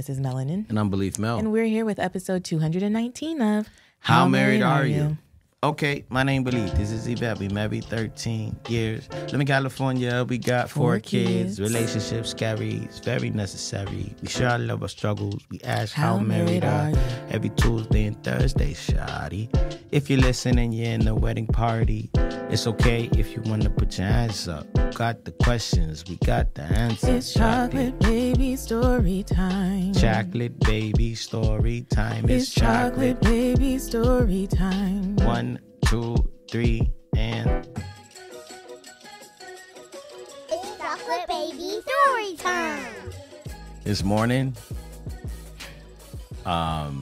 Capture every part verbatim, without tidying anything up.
Missus Melanin. And I'm Belief Mel. And we're here with episode two hundred nineteen of How, How Married, Married Are You? you? Okay, my name Belief. This is Yvette. We married thirteen years. Live in California. We got four, four kids. kids. Relationships scary. It's very necessary. We share our love, our struggles. We ask how, how married are you? Every Tuesday and Thursday, shawty. If you're listening, you're in the wedding party. It's okay if you want to put your hands up. Got the questions, we got the answers. It's chocolate baby story time. Chocolate baby story time. It's, it's chocolate. chocolate baby story time. One, two, three, and it's chocolate baby story time. This morning, um,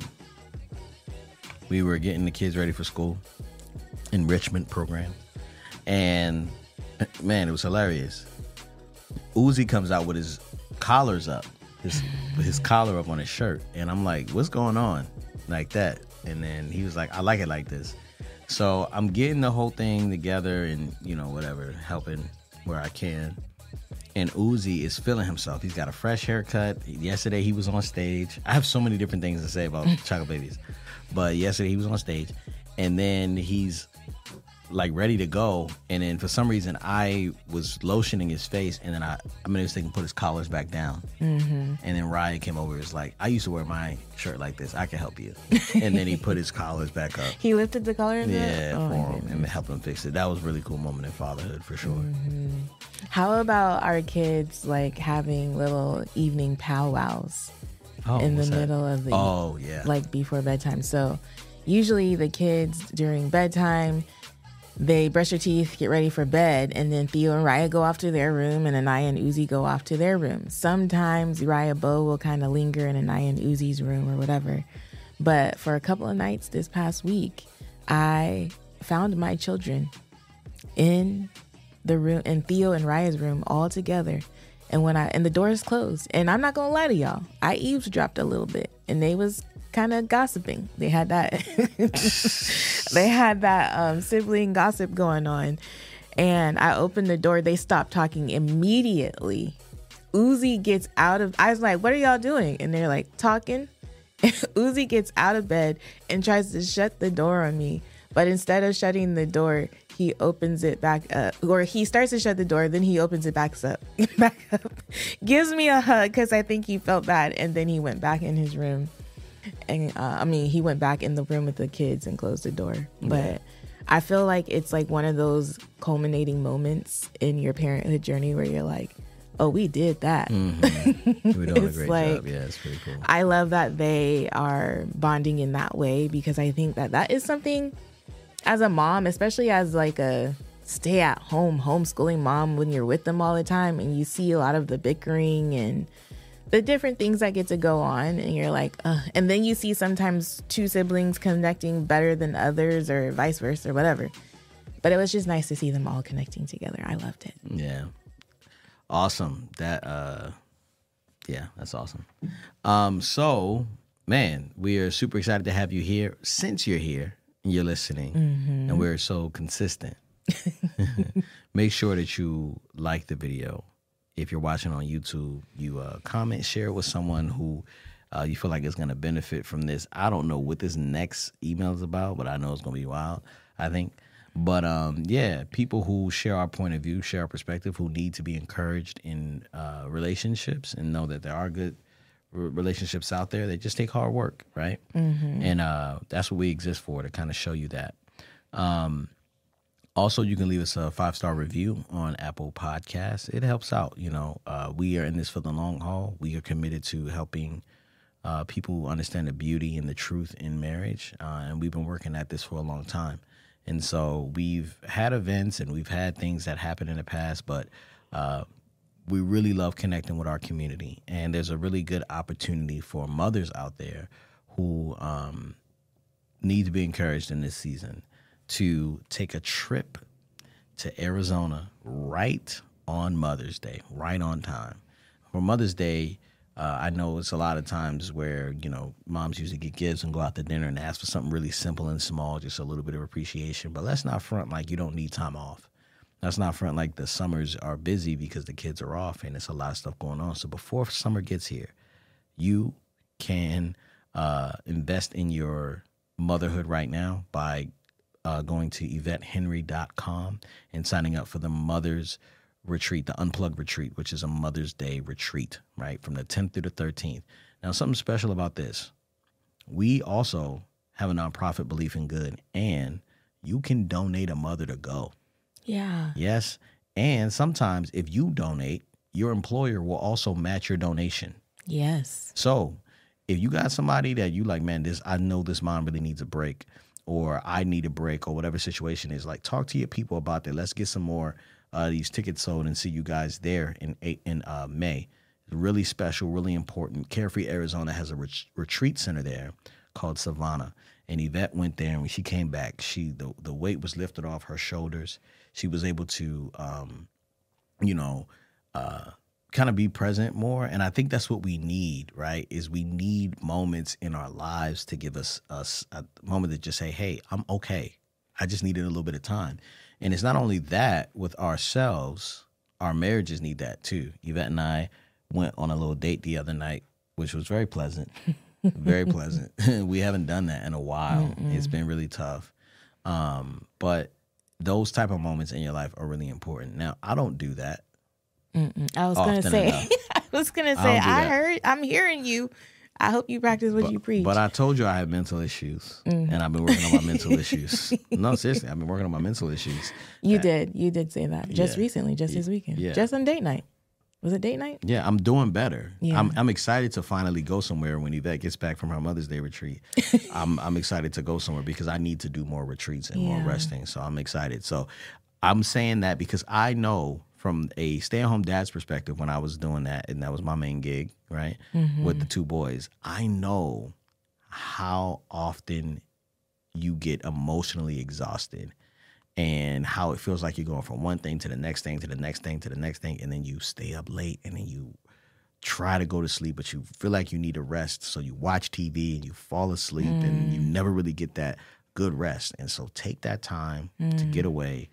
we were getting the kids ready for school, enrichment program, and man, it was hilarious. Uzi comes out with his collars up, his his collar up on his shirt, and I'm like, "What's going on?" Like that, and then he was like, "I like it like this." So I'm getting the whole thing together, and you know, whatever, helping where I can. And Uzi is feeling himself. He's got a fresh haircut. Yesterday he was on stage. I have so many different things to say about Chocolate Babies, but yesterday he was on stage, and then he's like ready to go, and then for some reason I was lotioning his face, and then I I made a mistake and put his collars back down. Mm-hmm. And then Ryan came over and was like, "I used to wear my shirt like this. I can help you." And then he put his collars back up. He lifted the collars yeah, up? Oh, for him and helped him fix it. That was a really cool moment in fatherhood for sure. Mm-hmm. How about our kids like having little evening powwows oh, in the that? middle of the oh yeah like before bedtime? So usually the kids during bedtime, they brush their teeth, get ready for bed, and then Theo and Raya go off to their room, and Anaya and Uzi go off to their room. Sometimes Raya Bo will kind of linger in Anaya and Uzi's room or whatever. But for a couple of nights this past week, I found my children in the room, in Theo and Raya's room, all together. And when I and the door is closed, and I'm not gonna lie to y'all, I eavesdropped a little bit, and they was kind of gossiping. They had that they had that um, sibling gossip going on, and I opened the door. They stopped talking immediately. Uzi gets out of I was like, "What are y'all doing?" And they're like, "Talking." Uzi gets out of bed and tries to shut the door on me, but instead of shutting the door, he opens it back up, or he starts to shut the door, then he opens it back up, back up, gives me a hug because I think he felt bad, and then he went back in his room. And uh, I mean, he went back in the room with the kids and closed the door. But yeah. I feel like it's like one of those culminating moments in your parenthood journey where you're like, oh, we did that. Mm-hmm. We're doing a great like, job. Yeah, it's pretty cool. I love that they are bonding in that way, because I think that that is something as a mom, especially as like a stay at home homeschooling mom, when you're with them all the time and you see a lot of the bickering and the different things that get to go on, and you're like, ugh. And then you see sometimes two siblings connecting better than others, or vice versa, or whatever. But it was just nice to see them all connecting together. I loved it. Yeah. Awesome. That, uh, yeah, that's awesome. Um, so, man, we are super excited to have you here. Since you're here and you're listening, mm-hmm. and we're so consistent, make sure that you like the video. If you're watching on YouTube, you uh, comment, share it with someone who uh, you feel like is going to benefit from this. I don't know what this next email is about, but I know it's going to be wild, I think. But um, yeah, people who share our point of view, share our perspective, who need to be encouraged in uh, relationships and know that there are good r- relationships out there. They just take hard work, right? Mm-hmm. And uh, that's what we exist for, to kind of show you that. Um Also, you can leave us a five-star review on Apple Podcasts. It helps out. You know, uh, we are in this for the long haul. We are committed to helping uh, people understand the beauty and the truth in marriage. Uh, and we've been working at this for a long time. And so we've had events and we've had things that happened in the past, but uh, we really love connecting with our community. And there's a really good opportunity for mothers out there who um, need to be encouraged in this season to take a trip to Arizona right on Mother's Day, right on time. For Mother's Day, uh, I know it's a lot of times where, you know, moms usually get gifts and go out to dinner and ask for something really simple and small, just a little bit of appreciation. But let's not front like you don't need time off. Let's not front like the summers are busy because the kids are off and it's a lot of stuff going on. So before summer gets here, you can uh, invest in your motherhood right now by uh, going to yvette henry dot com and signing up for the Mother's Retreat, the Unplugged Retreat, which is a Mother's Day retreat, right, from the tenth through the thirteenth. Now, something special about this. We also have a nonprofit, Belief in Good, and you can donate a mother to go. Yeah. Yes. And sometimes if you donate, your employer will also match your donation. Yes. So if you got somebody that you like, man, this I know this mom really needs a break, or I need a break, or whatever situation is, like, talk to your people about that. Let's get some more uh, these tickets sold and see you guys there in in uh, May. Really special, really important. Carefree Arizona has a ret- retreat center there called Savannah. And Yvette went there, and when she came back, she the, the weight was lifted off her shoulders. She was able to, um, you know, uh, kind of be present more. And I think that's what we need, right, is we need moments in our lives to give us, us a moment to just say, hey, I'm okay. I just needed a little bit of time. And it's not only that with ourselves, our marriages need that too. Yvette and I went on a little date the other night, which was very pleasant. Very pleasant. We haven't done that in a while. Mm-mm. It's been really tough. Um, but those type of moments in your life are really important. Now, I don't do that. Mm-mm. I was going to say, I was going to say, I, I heard, I'm hearing you. I hope you practice what but, you preach. But I told you I have mental issues, mm-hmm. and I've been working on my mental issues. No, seriously, I've been working on my mental issues. You that, did. You did say that just yeah, recently, just this weekend. Yeah. Just on date night. Was it date night? Yeah, I'm doing better. Yeah. I'm I'm excited to finally go somewhere when Yvette gets back from her Mother's Day retreat. I'm I'm excited to go somewhere because I need to do more retreats and yeah. more resting. So I'm excited. So I'm saying that because I know from a stay-at-home dad's perspective when I was doing that, and that was my main gig, right, mm-hmm. with the two boys, I know how often you get emotionally exhausted. And how it feels like you're going from one thing to the next thing, to the next thing, to the next thing. And then you stay up late and then you try to go to sleep, but you feel like you need a rest. So you watch T V and you fall asleep mm. and you never really get that good rest. And so take that time mm. to get away.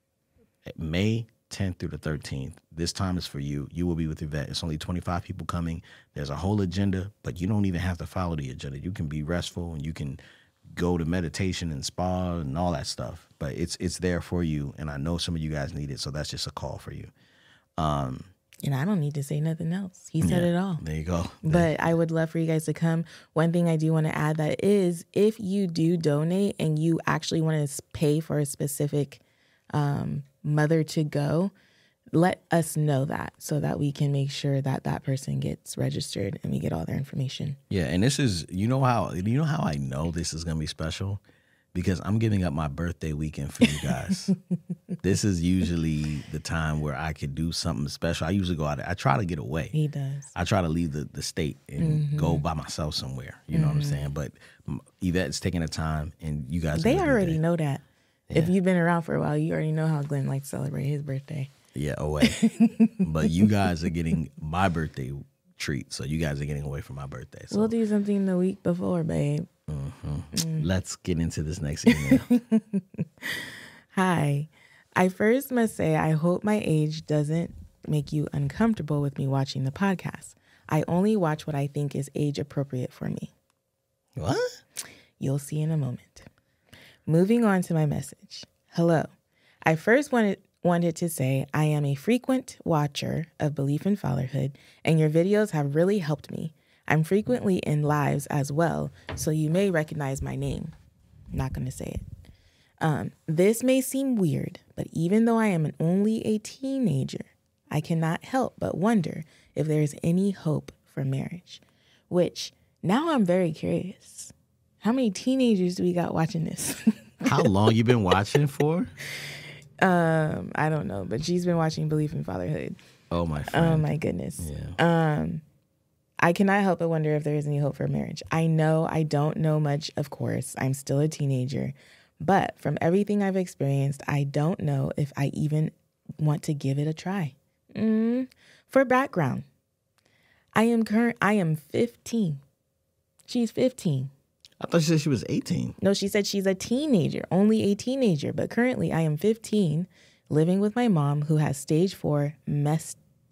May tenth through the thirteenth, this time is for you. You will be with Yvette. It's only twenty-five people coming. There's a whole agenda, but you don't even have to follow the agenda. You can be restful and you can go to meditation and spa and all that stuff, but it's it's there for you, and I know some of you guys need it, so that's just a call for you. Um, and I don't need to say nothing else. He said yeah, it all. There you go. But I would love for you guys to come. One thing I do want to add that is if you do donate and you actually want to pay for a specific um, mother to go, let us know that so that we can make sure that that person gets registered and we get all their information. Yeah, and this is, you know how you know how I know this is going to be special? Because I'm giving up my birthday weekend for you guys. This is usually the time where I could do something special. I usually go out. I try to get away. He does. I try to leave the, the state and mm-hmm. go by myself somewhere. You know mm-hmm. what I'm saying? But Yvette's taking the time, and you guys. They already know that. Yeah. If you've been around for a while, you already know how Glenn likes to celebrate his birthday. Yeah, away. But you guys are getting my birthday treat, so you guys are getting away from my birthday. So. We'll do something the week before, babe. Mm-hmm. Mm. Let's get into this next email. Hi. I first must say I hope my age doesn't make you uncomfortable with me watching the podcast. I only watch what I think is age appropriate for me. What? You'll see in a moment. Moving on to my message. Hello. I first wanted wanted to say I am a frequent watcher of Belief in Fatherhood, and your videos have really helped me. I'm frequently in lives as well, so you may recognize my name. I'm not going to say it. Um, this may seem weird, but even though I am an only a teenager, I cannot help but wonder if there is any hope for marriage, which now I'm very curious. How many teenagers do we got watching this? How long you been watching for? Um, I don't know, but she's been watching Belief in Fatherhood. Oh, my friend. Oh, my goodness. Yeah. Um, I cannot help but wonder if there is any hope for marriage. I know I don't know much, of course. I'm still a teenager. But from everything I've experienced, I don't know if I even want to give it a try. Mm, for background, I am current. I am fifteen. She's fifteen. I thought she said she was eighteen. No, she said she's a teenager, only a teenager. But currently I am fifteen, living with my mom who has stage four mesta,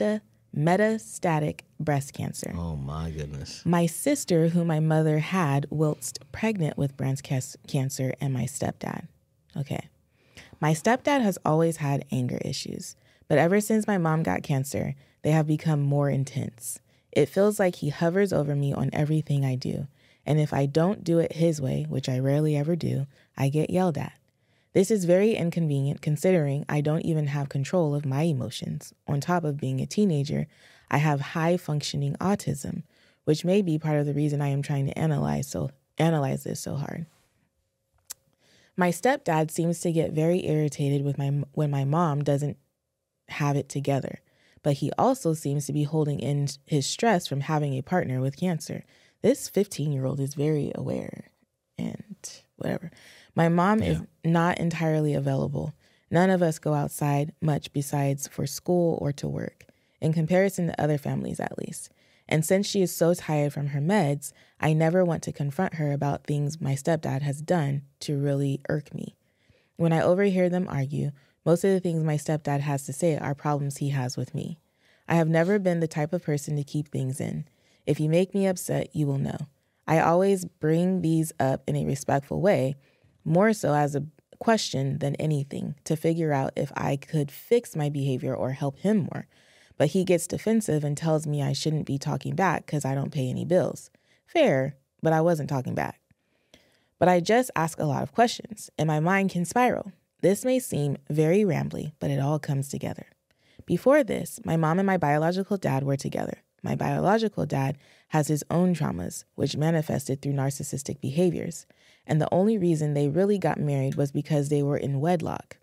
metastatic breast cancer. Oh, my goodness. My sister, who my mother had whilst pregnant with breast cancer, and my stepdad. Okay. My stepdad has always had anger issues, but ever since my mom got cancer, they have become more intense. It feels like he hovers over me on everything I do, and if I don't do it his way, which I rarely ever do, I get yelled at. This is very inconvenient considering I don't even have control of my emotions. On top of being a teenager, I have high-functioning autism, which may be part of the reason I am trying to analyze so analyze this so hard. My stepdad seems to get very irritated with my when my mom doesn't have it together, but he also seems to be holding in his stress from having a partner with cancer. This fifteen-year-old is very aware and whatever. My mom yeah. is not entirely available. None of us go outside much besides for school or to work, in comparison to other families at least. And since she is so tired from her meds, I never want to confront her about things my stepdad has done to really irk me. When I overhear them argue, most of the things my stepdad has to say are problems he has with me. I have never been the type of person to keep things in. If you make me upset, you will know. I always bring these up in a respectful way, more so as a question than anything, to figure out if I could fix my behavior or help him more. But he gets defensive and tells me I shouldn't be talking back because I don't pay any bills. Fair, but I wasn't talking back. But I just ask a lot of questions, and my mind can spiral. This may seem very rambly, but it all comes together. Before this, my mom and my biological dad were together. My biological dad has his own traumas, which manifested through narcissistic behaviors. And the only reason they really got married was because they were in wedlock.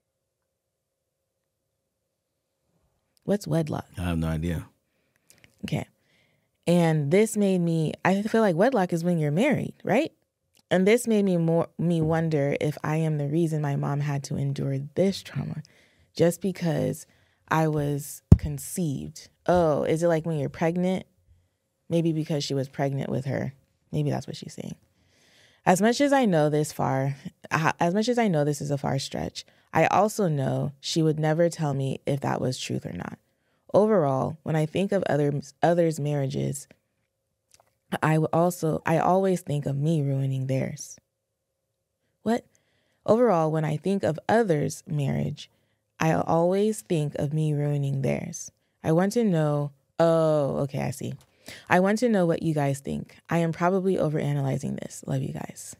What's wedlock? I have no idea. Okay. And this made me, I feel like wedlock is when you're married, right? And this made me more me wonder if I am the reason my mom had to endure this trauma just because I was conceived. Oh, is it like when you're pregnant? Maybe because she was pregnant with her. Maybe that's what she's saying. As much as I know this far, as much as I know this is a far stretch, I also know she would never tell me if that was truth or not. Overall, when I think of other others' marriages, I also I always think of me ruining theirs. What? Overall, when I think of others' marriage, I always think of me ruining theirs. I want to know, oh, okay, I see. I want to know what you guys think. I am probably overanalyzing this. Love you guys.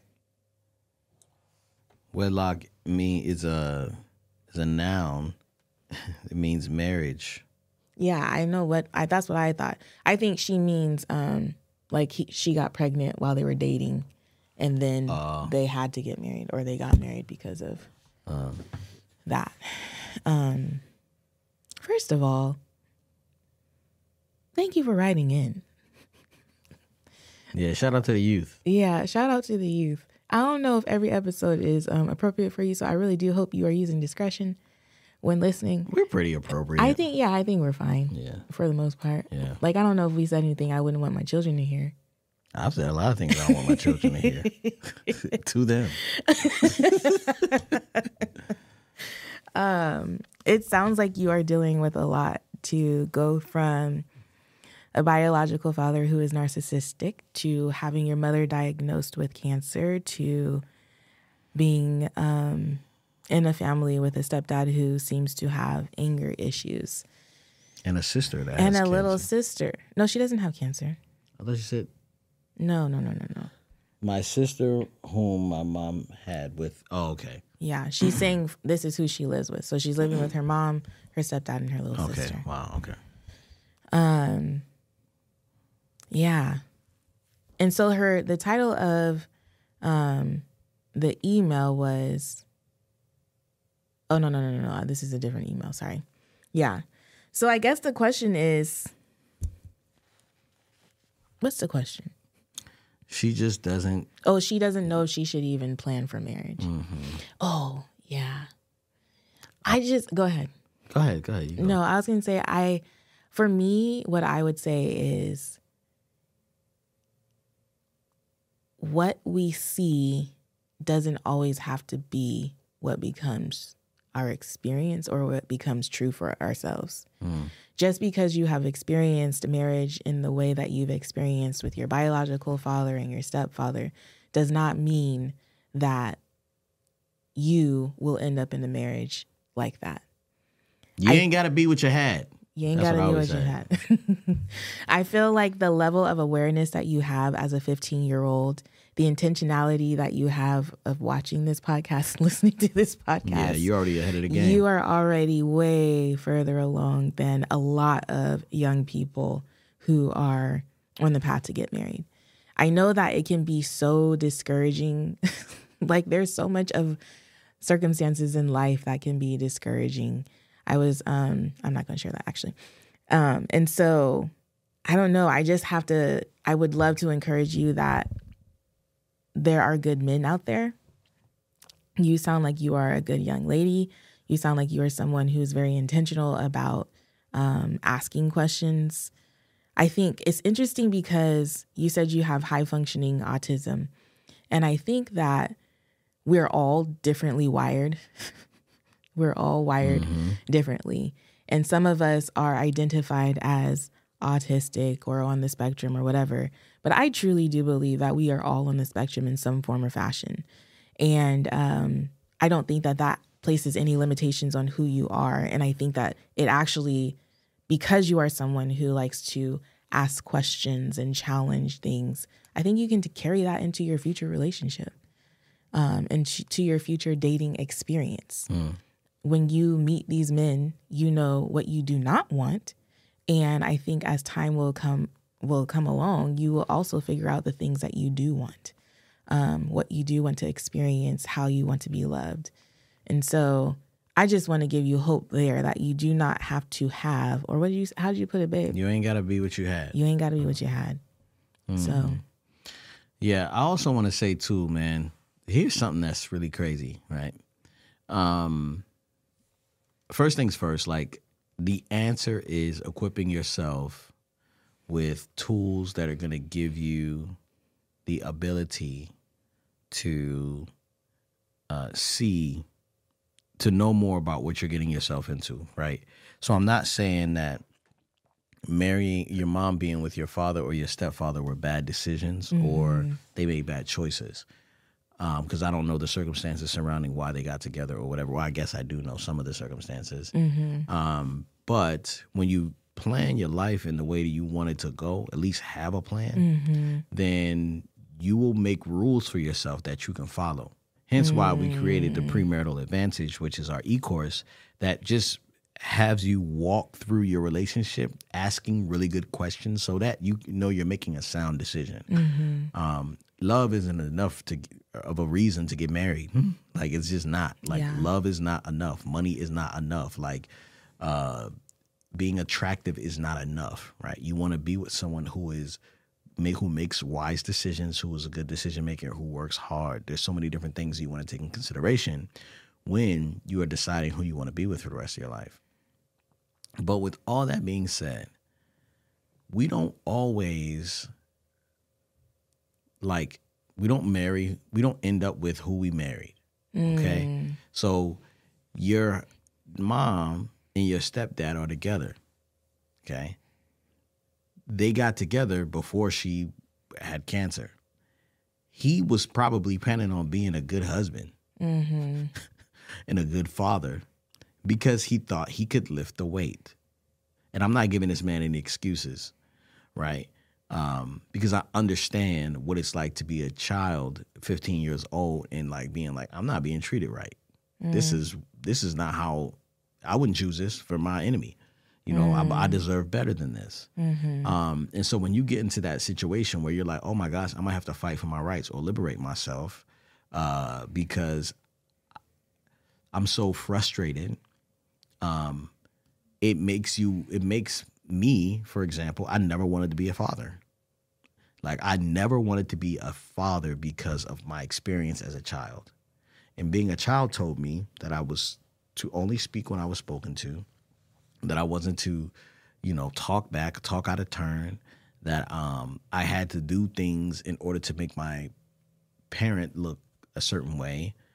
Wedlock me is a is a noun. It means marriage. Yeah, I know what I that's what I thought. I think she means um like he, she got pregnant while they were dating, and then uh, they had to get married, or they got married because of uh, that. Um, first of all, thank you for writing in. Yeah, shout out to the youth. Yeah, shout out to the youth. I don't know if every episode is um, appropriate for you, so I really do hope you are using discretion when listening. We're pretty appropriate. I think, yeah, I think we're fine. Yeah. For the most part. Yeah. Like, I don't know if we said anything I wouldn't want my children to hear. I've said a lot of things I don't want my children to hear. To them. um, it sounds like you are dealing with a lot to go from a biological father who is narcissistic to having your mother diagnosed with cancer to being um, in a family with a stepdad who seems to have anger issues. And a sister that and has a cancer. little sister. No, she doesn't have cancer. I thought you said... No, no, no, no, no. My sister, whom my mom had with... Oh, okay. Yeah, she's saying this is who she lives with. So she's living with her mom, her stepdad, and her little okay. sister. Wow, okay. Um, yeah. And so her, the title of um, the email was... Oh, no, no, no, no, no. This is a different email. Sorry. Yeah. So I guess the question is... What's the question? She just doesn't... Oh, she doesn't know if she should even plan for marriage. Mm-hmm. Oh, yeah. I just... Go ahead. Go ahead, go ahead. You go. No, I was going to say, I... For me, what I would say is... What we see doesn't always have to be what becomes our experience or what becomes true for ourselves. Mm. Just because you have experienced marriage in the way that you've experienced with your biological father and your stepfather does not mean that you will end up in a marriage like that. You I, ain't got to be what you had. You ain't That's got to what I be always what you say. had. I feel like the level of awareness that you have as a fifteen-year-old, the intentionality that you have of watching this podcast, listening to this podcast. Yeah, you're already ahead of the game. You are already way further along than a lot of young people who are on the path to get married. I know that it can be so discouraging. Like there's so much of circumstances in life that can be discouraging. I was, um, I'm not going to share that actually. Um, and so I don't know. I just have to, I would love to encourage you that there are good men out there. You sound like you are a good young lady. You sound like you are someone who's very intentional about um, asking questions. I think it's interesting because you said you have high functioning autism. And I think that we're all differently wired. We're all wired mm-hmm. differently. And some of us are identified as autistic or on the spectrum or whatever. But I truly do believe that we are all on the spectrum in some form or fashion. And um, I don't think that that places any limitations on who you are. And I think that it actually, because you are someone who likes to ask questions and challenge things, I think you can t- carry that into your future relationship um, and ch- to your future dating experience. Mm. When you meet these men, you know what you do not want. And I think as time will come will come along, you will also figure out the things that you do want, um, what you do want to experience, how you want to be loved. And so I just want to give you hope there that you do not have to have, or what did you, how did you put it, babe? You ain't got to be what you had. You ain't got to be what you had. Mm-hmm. So. Yeah, I also want to say too, man, here's something that's really crazy, right? Um, first things first, like the answer is equipping yourself with tools that are going to give you the ability to uh, see, to know more about what you're getting yourself into, right? So I'm not saying that marrying your mom, being with your father or your stepfather were bad decisions mm-hmm. or they made bad choices. Because um, I don't know the circumstances surrounding why they got together or whatever. Well, I guess I do know some of the circumstances. Mm-hmm. Um, but when you plan your life in the way that you want it to go, at least have a plan, mm-hmm. then you will make rules for yourself that you can follow. Hence mm-hmm. why we created the Premarital Advantage, which is our e-course that just has you walk through your relationship asking really good questions so that you know you're making a sound decision. Mm-hmm. Um, love isn't enough to of a reason to get married. Like, it's just not. Like, yeah. Love is not enough. Money is not enough. Like, uh, being attractive is not enough, right? You want to be with someone who is who makes wise decisions, who is a good decision maker, who works hard. There's so many different things you want to take in consideration when you are deciding who you want to be with for the rest of your life. But with all that being said, we don't always, like, we don't marry, we don't end up with who we married, okay? Mm. So your mom and your stepdad are together, okay? They got together before she had cancer. He was probably planning on being a good husband mm-hmm. and a good father because he thought he could lift the weight. And I'm not giving this man any excuses, right? Um, because I understand what it's like to be a child, fifteen years old, and like being like, I'm not being treated right. Mm. This is this is not how I wouldn't choose this for my enemy. You know, mm. I, I deserve better than this. Mm-hmm. Um, and so when you get into that situation where you're like, oh my gosh, I might have to fight for my rights or liberate myself uh, because I'm so frustrated. Um, it makes you, it makes me, for example, I never wanted to be a father. Like, I never wanted to be a father because of my experience as a child. And being a child told me that I was to only speak when I was spoken to, that I wasn't to, you know, talk back, talk out of turn, that um, I had to do things in order to make my parent look a certain way.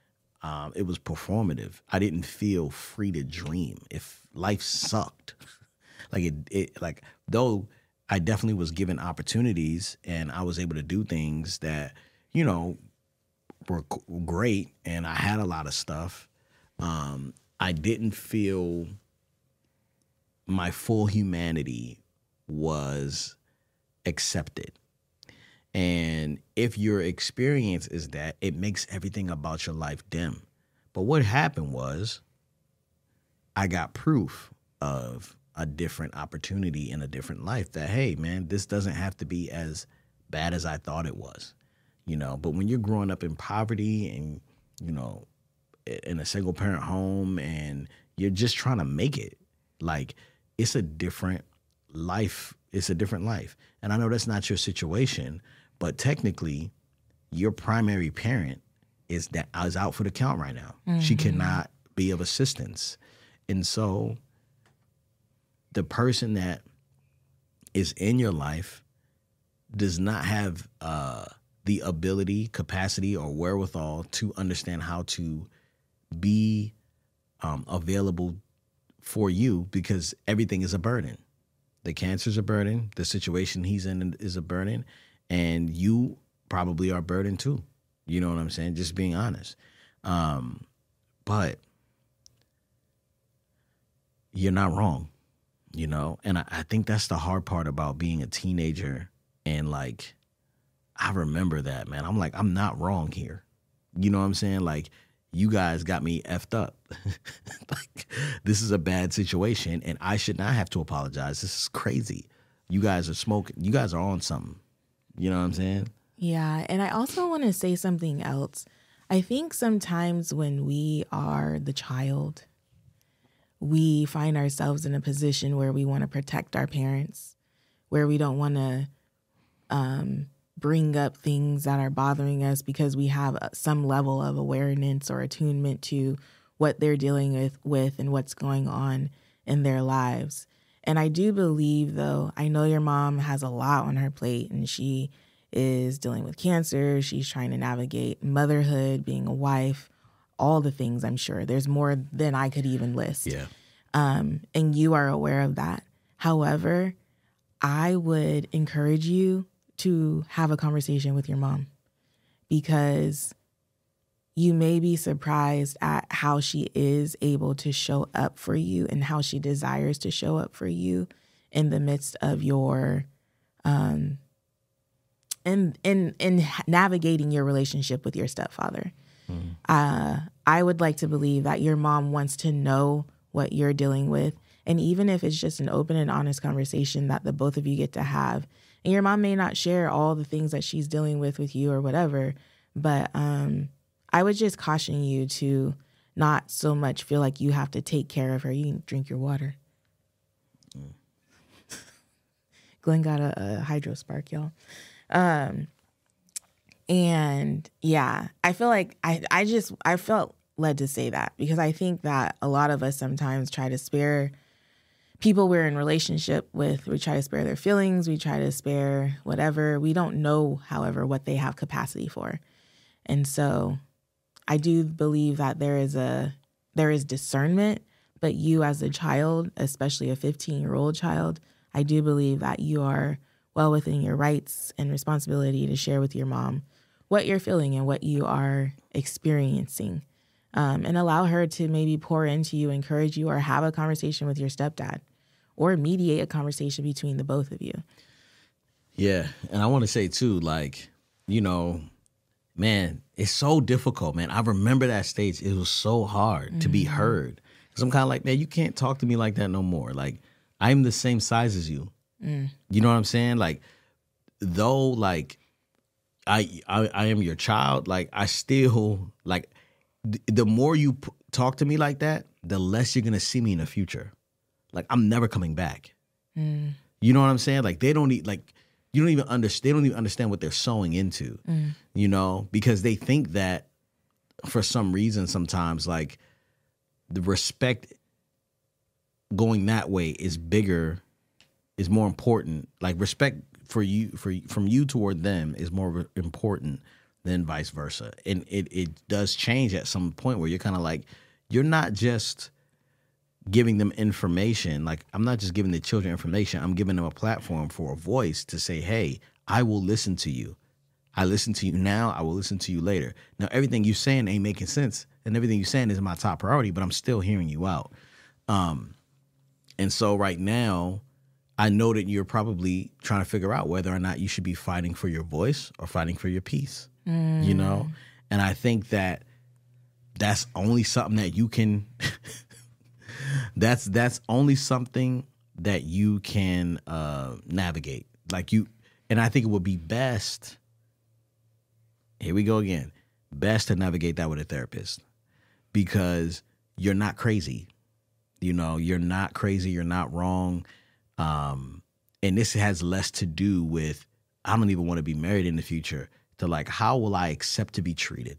Um, it was performative. I didn't feel free to dream. If life sucked, like it, it, like though I definitely was given opportunities and I was able to do things that, you know, were great, and I had a lot of stuff. Um, I didn't feel my full humanity was accepted. And if your experience is that, it makes everything about your life dim. But what happened was I got proof of a different opportunity in a different life that, hey, man, this doesn't have to be as bad as I thought it was, you know. But when you're growing up in poverty and, you know, in a single parent home and you're just trying to make it, like, it's a different life. It's a different life. And I know that's not your situation, but technically, your primary parent is that is out for the count right now. Mm-hmm. She cannot be of assistance. And so the person that is in your life does not have uh, the ability, capacity, or wherewithal to understand how to be um, available for you, because everything is a burden. The cancer's a burden. The situation he's in is a burden. And you probably are burdened too. You know what I'm saying? Just being honest. Um, but you're not wrong, you know? And I, I think that's the hard part about being a teenager. And like, I remember that, man. I'm like, I'm not wrong here. You know what I'm saying? Like, you guys got me effed up. Like, this is a bad situation and I should not have to apologize. This is crazy. You guys are smoking. You guys are on something. You know what I'm saying? Yeah. And I also want to say something else. I think sometimes when we are the child, we find ourselves in a position where we want to protect our parents, where we don't want to um, bring up things that are bothering us because we have some level of awareness or attunement to what they're dealing with, with and what's going on in their lives. And I do believe, though, I know your mom has a lot on her plate and she is dealing with cancer. She's trying to navigate motherhood, being a wife, all the things, I'm sure. There's more than I could even list. Yeah. Um, and you are aware of that. However, I would encourage you to have a conversation with your mom, because you may be surprised at how she is able to show up for you and how she desires to show up for you in the midst of your, um, in in in navigating your relationship with your stepfather. Mm. Uh, I would like to believe that your mom wants to know what you're dealing with, and even if it's just an open and honest conversation that the both of you get to have. And your mom may not share all the things that she's dealing with with you or whatever, but um, I would just caution you to not so much feel like you have to take care of her. You can drink your water. Mm. Glenn got a, a hydro spark, y'all. Um, and yeah, I feel like I, I just, I felt led to say that because I think that a lot of us sometimes try to spare people we're in relationship with. We try to spare their feelings. We try to spare whatever. We don't know, however, what they have capacity for. And so I do believe that there is a, there is discernment, but you as a child, especially a fifteen-year-old child, I do believe that you are well within your rights and responsibility to share with your mom what you're feeling and what you are experiencing, um, and allow her to maybe pour into you, encourage you, or have a conversation with your stepdad or mediate a conversation between the both of you. Yeah. And I want to say too, like, you know, man, it's so difficult, man. I remember that stage. It was so hard mm-hmm. to be heard. Because I'm kind of like, man, you can't talk to me like that no more. Like, I'm the same size as you. Mm. You know what I'm saying? Like, though, like, I, I I am your child, like, I still, like, th- the more you p- talk to me like that, the less you're going to see me in the future. Like, I'm never coming back. Mm. You know what I'm saying? Like, they don't need, like, you don't even understand, they don't even understand what they're sowing into, mm. you know, because they think that for some reason sometimes, like, the respect going that way is bigger, is more important. Like, respect for you, for from you toward them is more important then vice versa. And it, it does change at some point where you're kind of like, you're not just giving them information. Like, I'm not just giving the children information. I'm giving them a platform for a voice to say, hey, I will listen to you. I listen to you now. I will listen to you later. Now, everything you're saying ain't making sense. And everything you're saying is my top priority, but I'm still hearing you out. Um, and so right now, I know that you're probably trying to figure out whether or not you should be fighting for your voice or fighting for your peace, mm. you know? And I think that that's only something that you can, that's, that's only something that you can uh, navigate. Like you, and I think it would be best, here we go again, best to navigate that with a therapist because you're not crazy. You know, you're not crazy. You're not wrong. Um, and this has less to do with, I don't even want to be married in the future, to like, how will I accept to be treated?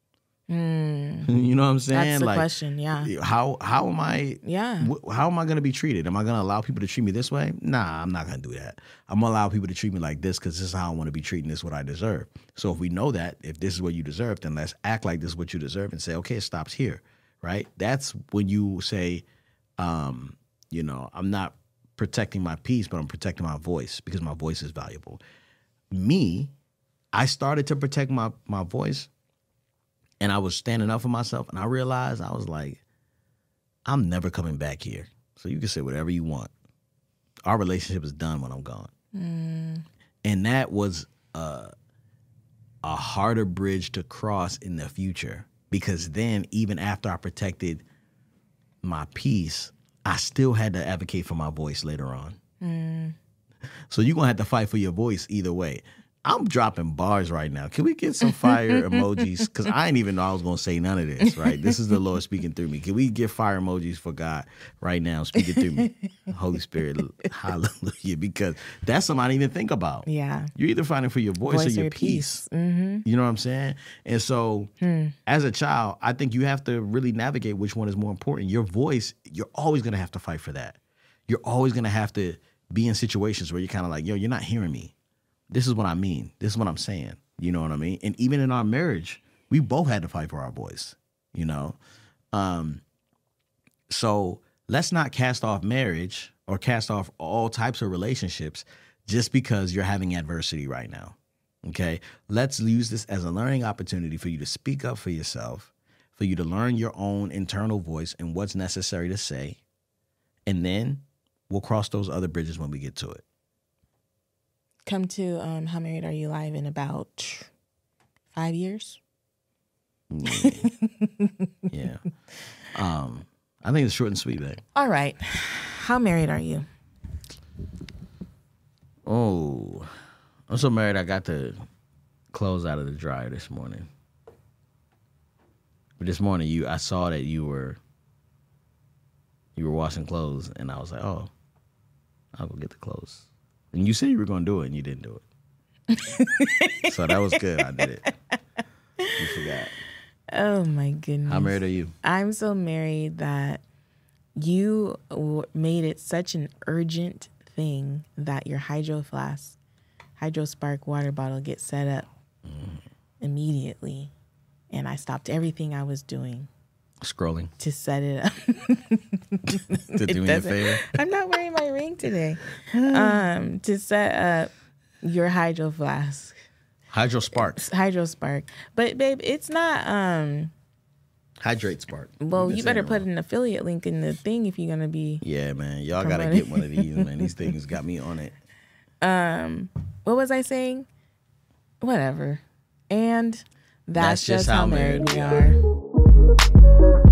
Mm. You know what I'm saying? That's the like, question, yeah. How how am I, yeah. Wh- how am I going to be treated? Am I going to allow people to treat me this way? Nah, I'm not going to do that. I'm going to allow people to treat me like this because this is how I want to be treated and this is what I deserve. So if we know that, if this is what you deserve, then let's act like this is what you deserve and say, okay, it stops here, right? That's when you say, um, you know, I'm not protecting my peace, but I'm protecting my voice because my voice is valuable. Me, I started to protect my, my voice and I was standing up for myself and I realized I was like, I'm never coming back here. So you can say whatever you want. Our relationship is done when I'm gone. Mm. And that was uh, a harder bridge to cross in the future because then even after I protected my peace, I still had to advocate for my voice later on. Mm. So you're going to have to fight for your voice either way. I'm dropping bars right now. Can we get some fire emojis? Because I didn't even know I was going to say none of this, right? This is the Lord speaking through me. Can we get fire emojis for God right now speaking through me? Holy Spirit, hallelujah. Because that's something I didn't even think about. Yeah. You're either fighting for your voice, voice or your, your peace. peace. Mm-hmm. You know what I'm saying? And so hmm. as a child, I think you have to really navigate which one is more important. Your voice, you're always going to have to fight for that. You're always going to have to be in situations where you're kind of like, yo, you're not hearing me. This is what I mean. This is what I'm saying. You know what I mean? And even in our marriage, we both had to fight for our voice, you know? Um, so let's not cast off marriage or cast off all types of relationships just because you're having adversity right now, okay? Let's use this as a learning opportunity for you to speak up for yourself, for you to learn your own internal voice and what's necessary to say, and then we'll cross those other bridges when we get to it. Come to um, How Married Are You Live in about five years. Yeah. yeah. Um, I think it's short and sweet, babe. All right. How married are you? Oh, I'm so married I got the clothes out of the dryer this morning. But this morning you I saw that you were you were washing clothes and I was like, oh, I'll go get the clothes. And you said you were going to do it, and you didn't do it. So that was good. I did it. You forgot. Oh, my goodness. How married are you? I'm so married that you w- made it such an urgent thing that your Hydro Flask, Hydro Spark water bottle gets set up mm. immediately. And I stopped everything I was doing. Scrolling. To set it up. To do me a favor? I'm not wearing my ring today. Um, to set up your Hydro Flask. Hydro Spark. Hydro Spark. But, babe, it's not... Um, Hydrate Spark. Well, you better put an affiliate link in the thing if you're going to be... Yeah, man. Y'all got to get one of these, man. These things got me on it. Um, What was I saying? Whatever. And that's, that's just, just how, how married we are. are.